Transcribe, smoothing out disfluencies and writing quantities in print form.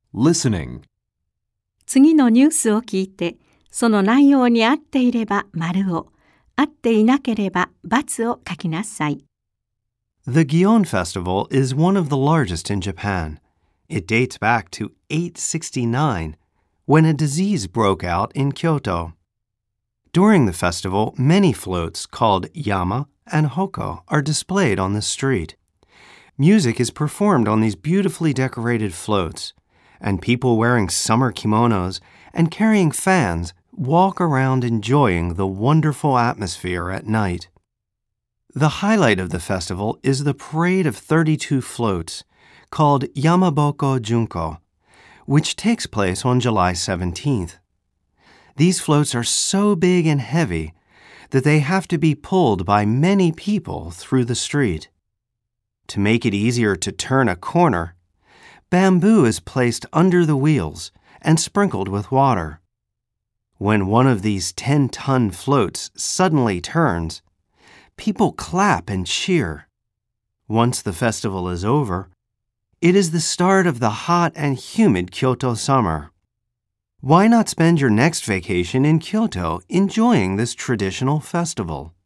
Listening. 次のニュースを聞いて、その内容に合っていれば丸を、合っていなければ×を書きなさい。 The Gion Festival is one of the largest in Japan. It dates back to 869, when a disease broke out in Kyoto. During the festival, many floats called yama and hoko are displayed on the street. Music is performed on these beautifully decorated floats, and people wearing summer kimonos and carrying fans walk around enjoying the wonderful atmosphere at night. The highlight of the festival is the parade of 32 floats, called Yamaboko Junko, which takes place on July 17th. These floats are so big and heavy that they have to be pulled by many people through the street. To make it easier to turn a corner, bamboo is placed under the wheels and sprinkled with water. When one of these 10-ton floats suddenly turns, people clap and cheer. Once the festival is over, it is the start of the hot and humid Kyoto summer. Why not spend your next vacation in Kyoto enjoying this traditional festival?